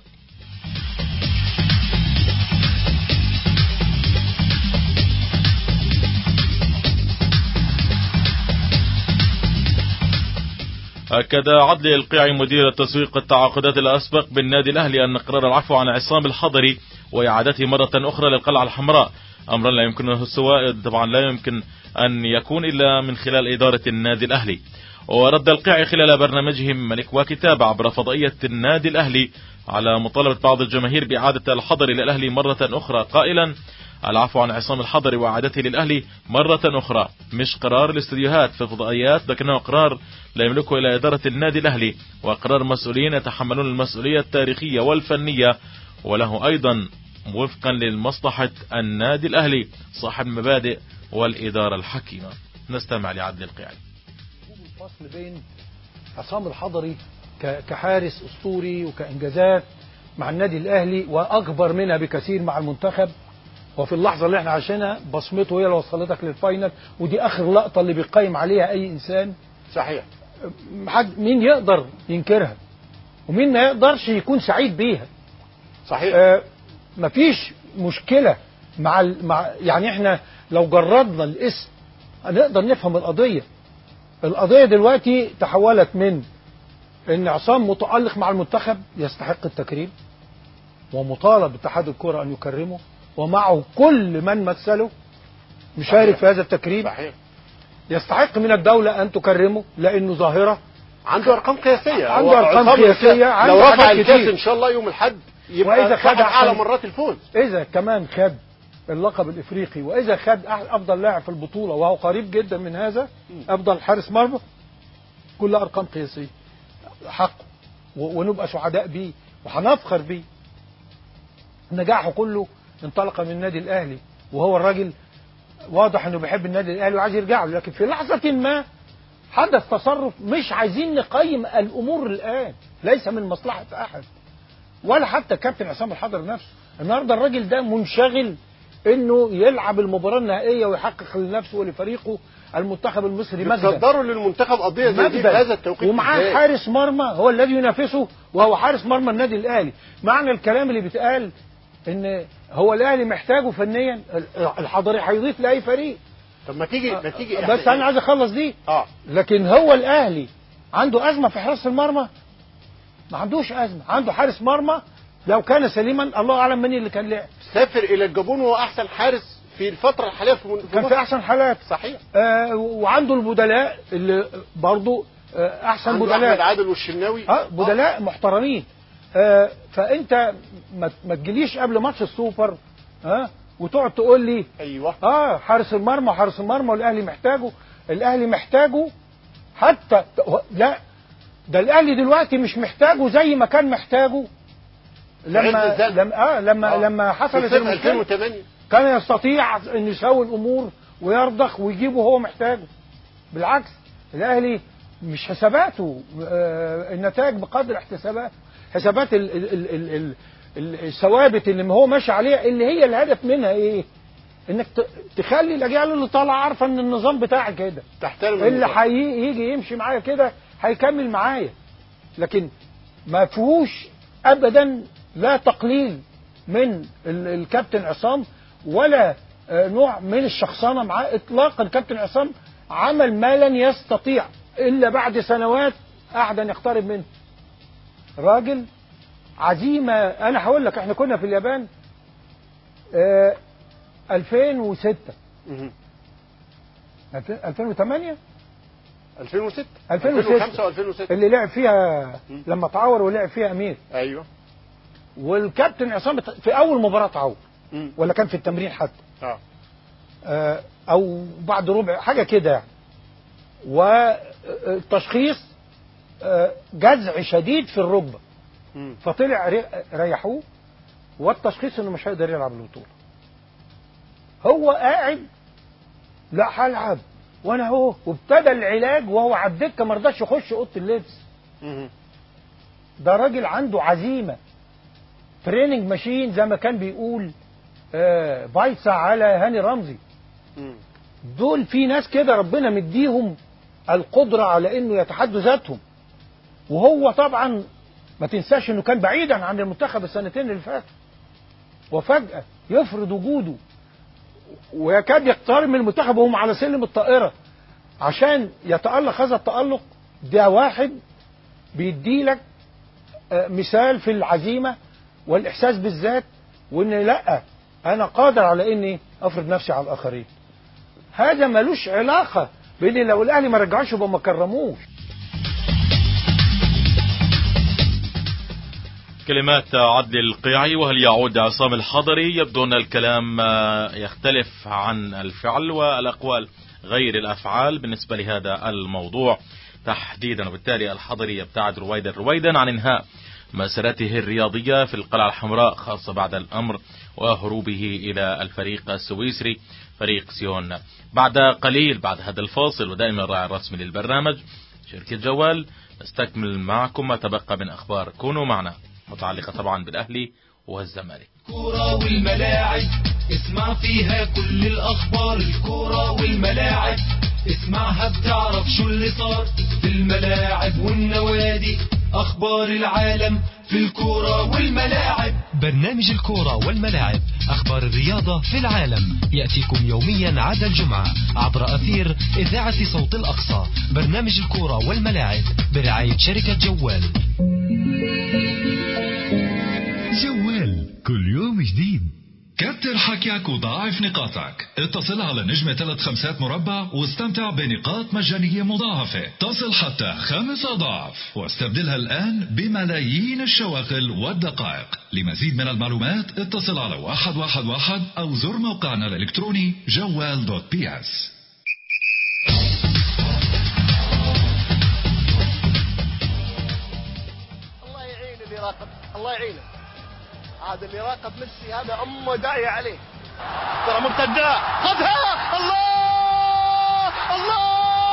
أكد عدلي القيعي مدير التسويق التعاقدات الأسبق بالنادي الأهلي أن قرار العفو عن عصام الحضري وإعادته مرة أخرى للقلعة الحمراء أمرا لا يمكنه السواء، طبعا لا يمكن أن يكون إلا من خلال إدارة النادي الأهلي. ورد القيعي خلال برنامجهم ملك وكتاب عبر فضائية النادي الأهلي على مطالبة بعض الجماهير بإعادة الحضري للأهلي مرة أخرى قائلا: العفو عن عصام الحضري وإعادته للأهلي مرة أخرى مش قرار الاستديوهات في الفضائيات، لكنه قرار لا يملكه إلى إدارة النادي الأهلي، وقرار مسؤولين يتحملون المسؤولية التاريخية والفنية، وله أيضا وفقا للمصلحة النادي الأهلي صاحب المبادئ والإدارة الحكيمة. نستمع لعدل القيعي. الفصل بين عصام الحضري كحارس أسطوري وكإنجازات مع النادي الأهلي وأكبر منها بكثير مع المنتخب، وفي اللحظة اللي احنا عايشينها بصمته هي اللي وصلتك للفاينل، ودي آخر لقطة اللي بيقيم عليها أي إنسان. صحيح. مين يقدر ينكرها ومين ما يقدرش يكون سعيد بيها. صحيح. مفيش مشكلة مع يعني احنا لو جردنا الاسم هنقدر نفهم القضية. القضية دلوقتي تحولت من ان عصام متألق مع المنتخب يستحق التكريم ومطالب اتحاد الكرة ان يكرمه، ومعه كل من مثله مشارك في هذا التكريم. صحيح. يستحق من الدولة ان تكرمه لانه ظاهرة عنده ارقام قياسية، عنده ارقام قياسية، لو رفع الكاس ان شاء الله يوم الاحد يبقى وإذا خد اعلى مرات الفوز. اذا كمان خد اللقب الافريقي، واذا خد افضل لاعب في البطولة وهو قريب جدا من هذا، افضل حارس مرمى، كل ارقام قياسية حقه، ونبقى سعداء بيه وهنفخر بيه. نجاحه كله انطلق من النادي الاهلي، وهو الراجل واضح انه بيحب النادي الاهلي وعايز يرجع له، لكن في لحظة ما حدث تصرف مش عايزين نقيم الامور الان، ليس من مصلحة احد ولا حتى كابتن عصام الحضري نفسه. النهارده الراجل ده منشغل انه يلعب المباراة النهائية ويحقق لنفسه ولفريقه المنتخب المصري مجدا. يتصدروا للمنتخب قضية زي دي في هذا التوقيت، ومعاه حارس مرمى هو الذي ينافسه وهو حارس مرمى النادي الاهلي. معنى الكلام اللي بيتقال ان هو الاهلي محتاجه فنيا، الحضري هيضيف لاي فريق. طب ما تيجي بس انا عايز اخلص دي. لكن هو الاهلي عنده ازمه في حراسه المرمى؟ ما عندوش ازمه، عنده حارس مرمى لو كان سليما الله اعلم من اللي كان لعب. سافر الى الجابون وهو احسن حارس في الفتره الحاليه كان في احسن حالات. صحيح. وعنده البدلاء اللي برضه احسن بدلاء، احمد عادل والشناوي بدلاء محترمين. فانت ما تجيليش قبل ماتش السوبر وتقعد تقول لي ايوه حارس المرمى والاهلي محتاجه حتى لا، ده الاهلي دلوقتي مش محتاجه زي ما كان محتاجه لما حصلت المشكله. كان يستطيع ان يسوي الامور ويرضخ ويجيبه هو محتاجه. بالعكس الاهلي مش حساباته النتائج بقدر حسابات الثوابت اللي هو ماشي عليها، اللي هي الهدف منها ايه؟ انك تخلي الاجيال اللي طالعه عارفه ان النظام بتاعك كده، تحترم اللي هيجي يمشي معايا كده هيكمل معايا. لكن ما فيهوش ابدا لا تقليل من الكابتن عصام ولا نوع من الشخصنه معاه اطلاقا. الكابتن عصام عمل ما لن يستطيع الا بعد سنوات احدا يقترب منه. راجل عزيمة. أنا هقول لك إحنا كنا في اليابان 2006 2008 2006 2005 اللي لعب فيها لما تعور ولعب فيها أمير. أيوه. والكابتن عصام في أول مباراة تعور ولا كان في التمرين حتى أو بعد ربع حاجة كده يعني. والتشخيص جزع شديد في الركبة فطلع ريحوه، والتشخيص انه مش هيقدر يلعب البطولة. هو قاعد لا هلعب وانا هو، وابتدى العلاج وهو على الدكه ما رضاش يخش اوضه اللبس. ده راجل عنده عزيمه، تريننج ماشين زي ما كان بيقول بايصة على هاني رمزي. دول في ناس كده ربنا مديهم القدرة على انه يتحدوا ذاتهم. وهو طبعا ما تنساش انه كان بعيدا عن المنتخب السنتين اللي فاتوا، وفجأة يفرض وجوده ويكاد يقترب من المنتخب وهم على سلم الطائرة عشان يتألق هذا التألق. ده واحد بيديلك مثال في العزيمة والإحساس بالذات، وإن لأ أنا قادر على إني أفرض نفسي على الآخرين. هذا ملوش علاقة بإن لو الأهلي ما رجعوش يبقى ما كرموش. كلمات عدلي القيعي. وهل يعود عصام الحضري؟ يبدو أن الكلام يختلف عن الفعل والأقوال غير الأفعال بالنسبة لهذا الموضوع تحديدا، وبالتالي الحضري يبتعد رويدا عن انهاء مسيرته الرياضية في القلعة الحمراء، خاصة بعد الأمر وهروبه إلى الفريق السويسري فريق سيون. بعد قليل بعد هذا الفاصل، ودائما الراعي الرسمي للبرنامج شركة جوال، نستكمل معكم ما تبقى من أخبار. كونوا معنا، متعلقة طبعا بالأهلي والزمالك. الكورة والملاعب اسمع فيها كل الأخبار. الكورة والملاعب اسمعها بتعرف شو اللي صار في الملاعب والنوادي. أخبار العالم في الكورة والملاعب. برنامج الكورة والملاعب، أخبار الرياضة في العالم، يأتيكم يوميا عدا الجمعة عبر أثير إذاعة صوت الأقصى. برنامج الكورة والملاعب برعاية شركة جوال. جوال كل يوم جديد. كتر حكيك وضاعف نقاطك. اتصل على نجمة 3 مربع واستمتع بنقاط مجانية مضاعفة تصل حتى 5 أضعاف، واستبدلها الآن بملايين الشواغل والدقائق. لمزيد من المعلومات اتصل على 111 أو زر موقعنا الإلكتروني جوال.ps. الله يعين اللي راقب، الله يعينه. هذا اللي راقب ميسي هذا أمه داعية عليه. ترى مرتدة خذها. الله الله،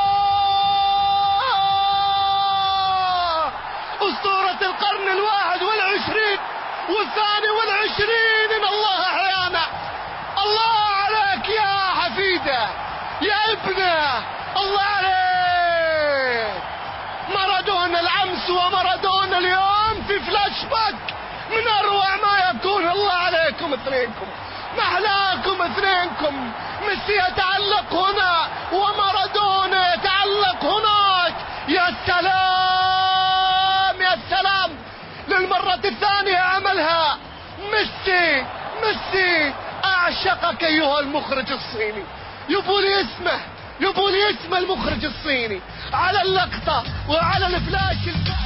أسطورة القرن 21 والثاني 20. إن الله أحيانا. الله عليك يا حفيدة يا ابنه، الله عليك. مارادونا الأمس ومارادونا اليوم في فلاش باك من أروع ما يكون. الله عليكم اثنينكم، محلاكم اثنينكم. ميسي يتعلق هنا ومارادونا يتعلق هناك. يا سلام يا سلام، للمرة الثانية عملها ميسي. ميسي أعشقك أيها المخرج الصيني. يبولي اسمه المخرج الصيني على اللقطة وعلى الفلاش.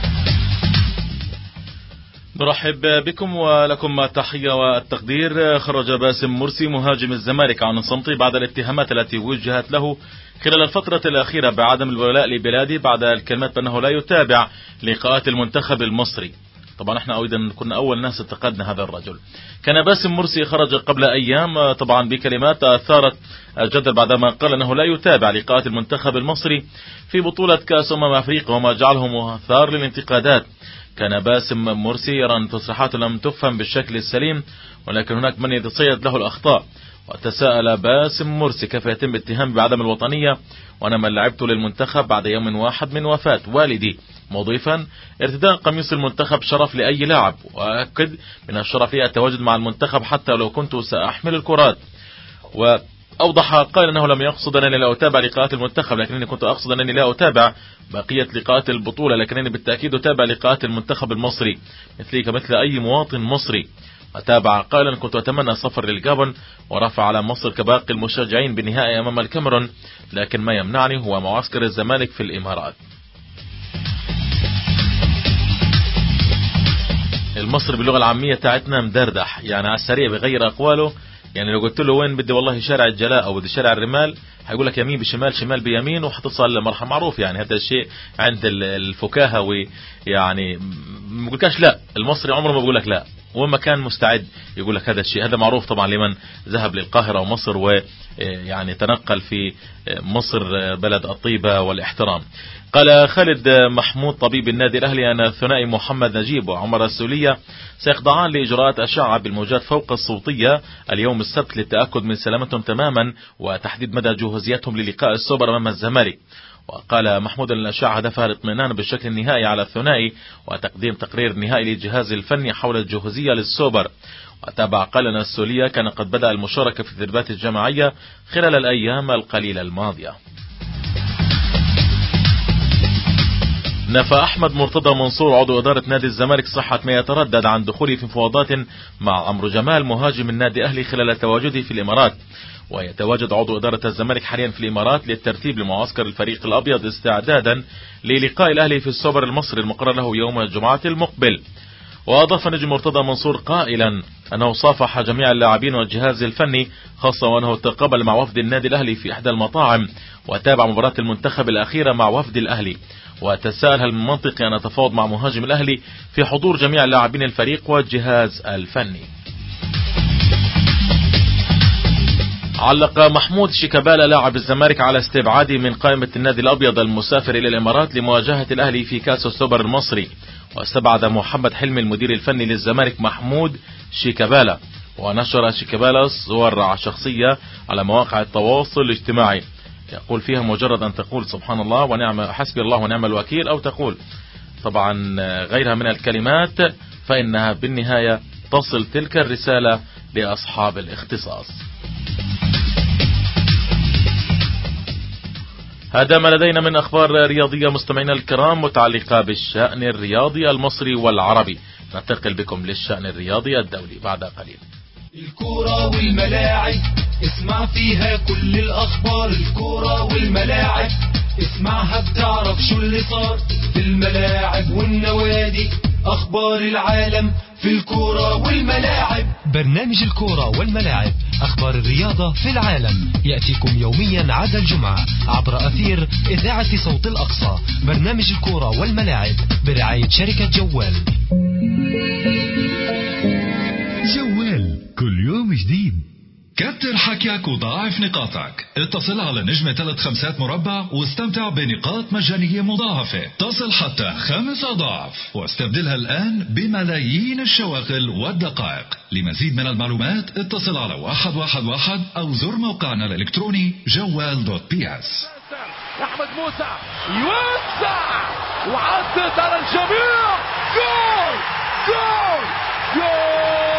نرحب بكم ولكم التحية والتقدير. خرج باسم مرسي مهاجم الزمالك عن صمته بعد الاتهامات التي وجهت له خلال الفترة الأخيرة بعدم الولاء لبلاده بعد الكلمات بأنه لا يتابع لقاءات المنتخب المصري. طبعا احنا ايضا كنا اول ناس انتقدنا هذا الرجل. كان باسم مرسي خرج قبل ايام طبعا بكلمات اثارت الجدل بعدما قال انه لا يتابع لقاءات المنتخب المصري في بطولة كأس افريقيا، وما جعله مثار للانتقادات. كان باسم مرسي يرى أن تصريحاته لم تفهم بالشكل السليم، ولكن هناك من يتصيد له الأخطاء. وتساءل باسم مرسي كيف يتم اتهامي بعدم الوطنية وأنا من لعبته للمنتخب بعد يوم واحد من وفاة والدي، مضيفا ارتداء قميص المنتخب شرف لأي لاعب، وأكد من الشرفية التواجد مع المنتخب حتى لو كنت سأحمل الكرات. أوضح قال أنه لم يقصد أنني لا أتابع لقاءات المنتخب، لكنني كنت أقصد أنني لا أتابع بقية لقاءات البطولة، لكنني بالتأكيد أتابع لقاءات المنتخب المصري مثلي كمثل أي مواطن مصري. أتابع قائلا كنت أتمنى السفر للجابون ورفع على مصر كباقي المشجعين بالنهائي أمام الكاميرون، لكن ما يمنعني هو معسكر الزمالك في الإمارات. المصري باللغة العامية تاعتنا مدردح، يعني على السريع بغير أقواله. يعني لو قلت له وين بدي والله شارع الجلاء أو بدي شارع الرمال، هيقول لك يمين بشمال شمال بيمين وحتصل لمرحلة معروف. يعني هذا الشيء عند الفكاهة، ويعني ما بقولكش لا. المصري عمره ما بقول لك لا، وما كان مستعد يقول لك هذا الشيء. هذا معروف طبعا لمن ذهب للقاهرة ومصر ويعني تنقل في مصر بلد الطيبة والاحترام. قال خالد محمود طبيب النادي الأهلي أن الثنائي محمد نجيب وعمر السولية سيخضعان لإجراءات أشعة بالموجات فوق الصوتية اليوم السبت للتأكد من سلامتهم تماما وتحديد مدى جهوزيتهم للقاء السوبر أمام الزمالك. وقال محمود أن الأشعة هدفها الاطمئنان بالشكل النهائي على الثنائي وتقديم تقرير نهائي للجهاز الفني حول الجهوزية للسوبر. وتابع قال أن السولية كان قد بدأ المشاركة في التدريبات الجماعية خلال الأيام القليلة الماضية. نفى أحمد مرتضى منصور عضو إدارة نادي الزمالك صحة ما يتردد عن دخوله في مفاوضات مع عمرو جمال مهاجم النادي الأهلي خلال تواجده في الإمارات. ويتواجد عضو إدارة الزمالك حاليا في الإمارات للترتيب لمعسكر الفريق الأبيض استعدادا للقاء الأهلي في السوبر المصري المقرر له يوم الجمعة المقبل. وأضاف نجم مرتضى منصور قائلا أنه صافح جميع اللاعبين والجهاز الفني، خاصة وأنه تقابل مع وفد النادي الأهلي في إحدى المطاعم وتابع مباراة المنتخب الأخيرة مع وفد الأهلي. وتساءل هل من منطقي أن أتفاوض مع مهاجم الأهلي في حضور جميع لاعبين الفريق والجهاز الفني. علق محمود شيكابالا لاعب الزمالك على استبعاده من قائمة النادي الأبيض المسافر إلى الإمارات لمواجهة الأهلي في كأس السوبر المصري. واستبعد محمد حلمي المدير الفني للزمالك محمود شيكابالا. ونشر شيكابالا صور شخصية على مواقع التواصل الاجتماعي يقول فيها مجرد أن تقول سبحان الله ونعم حسبي الله ونعم الوكيل، أو تقول طبعا غيرها من الكلمات، فإنها بالنهاية تصل تلك الرسالة لأصحاب الاختصاص. هذا ما لدينا من أخبار رياضية مستمعينا الكرام متعلقة بالشأن الرياضي المصري والعربي. ننتقل بكم للشأن الرياضي الدولي بعد قليل. الكرة والملاعب اسمع فيها كل الأخبار. الكرة والملاعب اسمعها بتعرف شو اللي صار في الملاعب والنوادي. أخبار العالم في الكرة والملاعب. برنامج الكرة والملاعب، أخبار الرياضة في العالم، يأتيكم يوميا عدا الجمعة عبر أثير إذاعة صوت الأقصى. برنامج الكرة والملاعب برعاية شركة جوال. جوال كل يوم جديد. كتر حكيك وضاعف نقاطك. اتصل على نجمة 3 مربع واستمتع بنقاط مجانية مضاعفة تصل حتى 5 أضعاف، واستبدلها الآن بملايين الشواغل والدقائق. لمزيد من المعلومات اتصل على 111 أو زر موقعنا الإلكتروني جوال.ps. أحمد موسى يوسع وعدت على الجميع. جول جول جول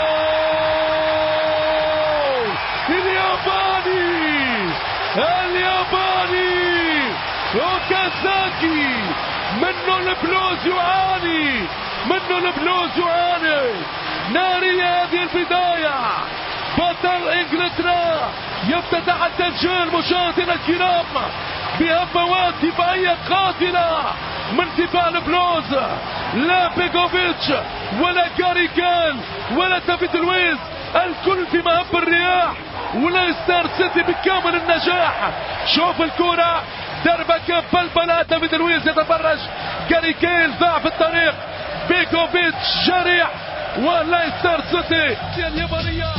الياباني اوكازاكي. منه البلوز يعاني نارية هذه البداية. بطل انجلترا يفتتح التسجيل مشاهدينا الكرام بهفوات دفاعية قاتلة من دفاع البلوز. لا بيكوفيتش ولا جاري كان ولا دافيد لويز، الكل في مهب الرياح. وليستر سيتي بكامل النجاح. شوف الكرة دربكة بلبلة. دافيد لويز يتفرج، جاري كيل ضاع في الطريق، بيكوفيتش جريح، وليستر سيتي اليابانية.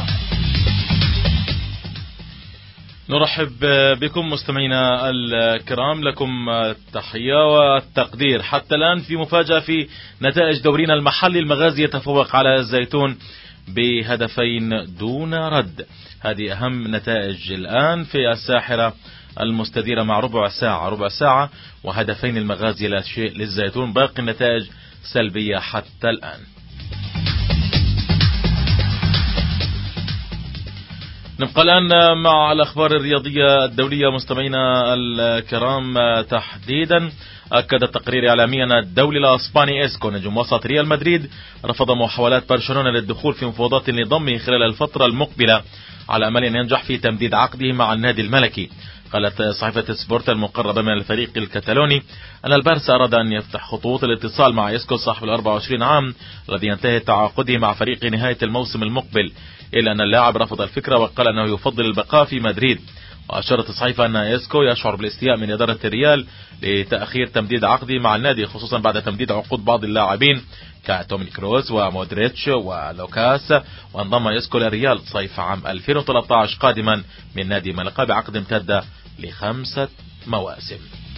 نرحب بكم مستمعينا الكرام، لكم التحية والتقدير. حتى الآن في مفاجأة في نتائج دورينا المحلي. المغازي يتفوق على الزيتون بهدفين دون رد. هذه أهم نتائج الآن في الساحرة المستديرة مع ربع ساعة وهدفين المغازي لا شيء للزيتون. باقي النتائج سلبية حتى الآن. نبقى الآن مع الأخبار الرياضية الدولية مستمعينا الكرام. تحديدا أكد التقرير إعلاميا الدولي الأسباني إسكو نجم وسط ريال مدريد رفض محاولات برشلونة للدخول في مفاوضات لضمه خلال الفترة المقبلة على أمل أن ينجح في تمديد عقده مع النادي الملكي. قالت صحيفة سبورت المقربة من الفريق الكتالوني أن البارسا أراد أن يفتح خطوط الاتصال مع إسكو صاحب 24 عام الذي ينتهي تعاقده مع فريق نهاية الموسم المقبل، إلا أن اللاعب رفض الفكرة وقال أنه يفضل البقاء في مدريد. وأشارت الصحيفة أن إسكو يشعر بالاستياء من إدارة الريال لتأخير تمديد عقده مع النادي، خصوصا بعد تمديد عقود بعض اللاعبين كتومي كروز ومودريتش ولوكاس، وانضم إسكو للريال صيف عام 2013 قادما من نادي ملقا بعقد امتد ل5 مواسم.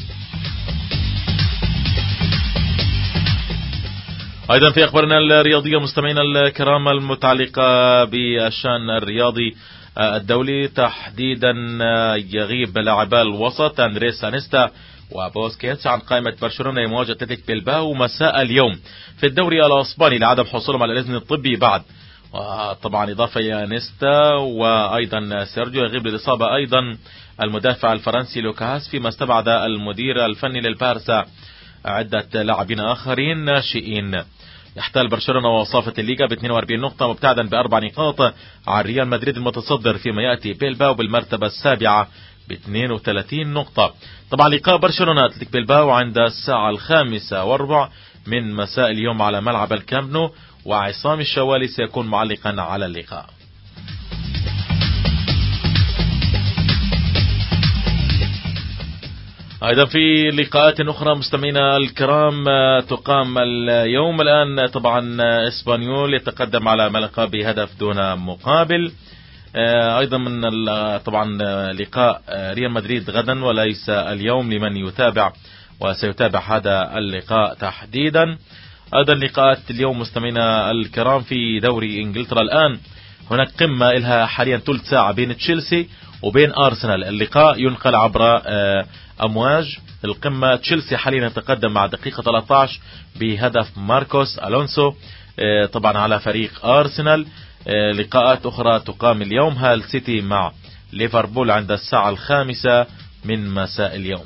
أيضا في أخبارنا الرياضية مستمعينا الكرام المتعلقة بالشأن الرياضي الدولي، تحديدا يغيب لاعبا الوسط أندريس أنيستا وبوسكيتس عن قائمة برشلونة لمواجهة أتلتيك بلباو مساء اليوم في الدوري الأسباني لعدم حصولهم على الإذن الطبي بعد. وطبعا إضافة إلى أنيستا وأيضا سيرجيو يغيب للإصابة أيضا المدافع الفرنسي لوكاس، فيما استبعد المدير الفني للبارسا عدة لاعبين آخرين ناشئين. يحتل برشلونة وصافة الليغا ب 42 نقطة مبتعدا ب4 نقاط عن ريال مدريد المتصدر، فيما يأتي بيلباو بالمرتبة السابعة ب 32 نقطة. طبعا لقاء برشلونة أتلتيك بيلباو عند الساعة 5:15 من مساء اليوم على ملعب الكامب نو، وعصام الشوالي سيكون معلقا على اللقاء. أيضا في لقاءات أخرى مستمعينا الكرام تقام اليوم. الآن طبعا إسبانيول يتقدم على ملقا بهدف دون مقابل. أيضا من طبعا لقاء ريال مدريد غدا وليس اليوم لمن يتابع وسيتابع هذا اللقاء تحديدا. أيضا لقاءات اليوم مستمعينا الكرام في دوري إنجلترا. الآن هناك قمة لها حاليا ثلث ساعة بين تشيلسي وبين أرسنال. اللقاء ينقل عبر أمواج القمة. تشيلسي حاليا يتقدم مع دقيقة 13 بهدف ماركوس ألونسو طبعا على فريق أرسنال. لقاءات أخرى تقام اليوم. هال سيتي مع ليفربول عند الساعة 5 من مساء اليوم.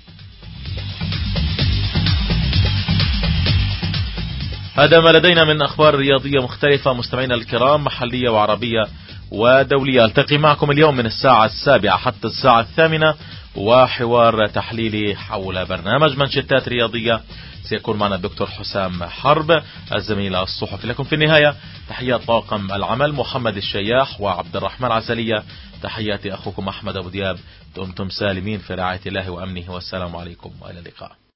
هذا ما لدينا من أخبار رياضية مختلفة مستمعينا الكرام، محلية وعربية ودولية. ألتقي معكم اليوم من الساعة 7 حتى الساعة 8 وحوار تحليلي حول برنامج منشطات رياضية. سيكون معنا الدكتور حسام حرب الزميل الصحفي. لكم في النهاية تحيات طاقم العمل محمد الشياح وعبد الرحمن عسلية. تحياتي أخوكم أحمد أبو دياب. دمتم سالمين في رعاية الله وأمنه، والسلام عليكم وإلى اللقاء.